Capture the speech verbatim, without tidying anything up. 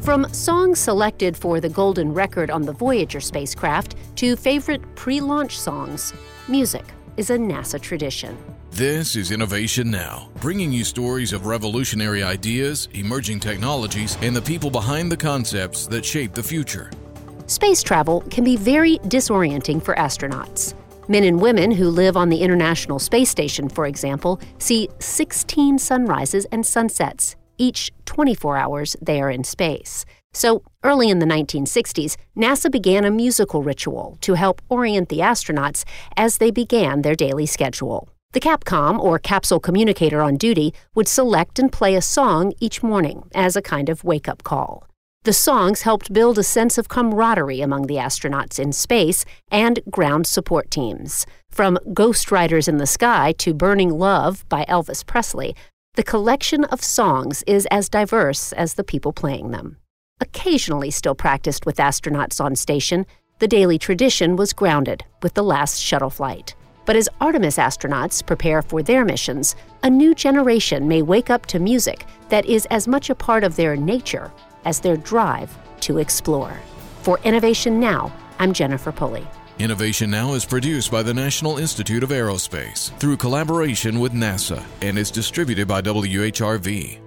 From songs selected for the golden record on the Voyager spacecraft to favorite pre-launch songs, music is a NASA tradition. This is Innovation Now, bringing you stories of revolutionary ideas, emerging technologies, and the people behind the concepts that shape the future. Space travel can be very disorienting for astronauts. Men and women who live on the International Space Station, for example, see sixteen sunrises and sunsets, each twenty-four hours they are in space. So, early in the nineteen sixties, NASA began a musical ritual to help orient the astronauts as they began their daily schedule. The Capcom, or capsule communicator on duty, would select and play a song each morning as a kind of wake-up call. The songs helped build a sense of camaraderie among the astronauts in space and ground support teams. From Ghost Riders in the Sky to Burning Love by Elvis Presley, the collection of songs is as diverse as the people playing them. Occasionally still practiced with astronauts on station, the daily tradition was grounded with the last shuttle flight. But as Artemis astronauts prepare for their missions, a new generation may wake up to music that is as much a part of their nature as their drive to explore. For Innovation Now, I'm Jennifer Pulley. Innovation Now is produced by the National Institute of Aerospace through collaboration with NASA and is distributed by W H R V.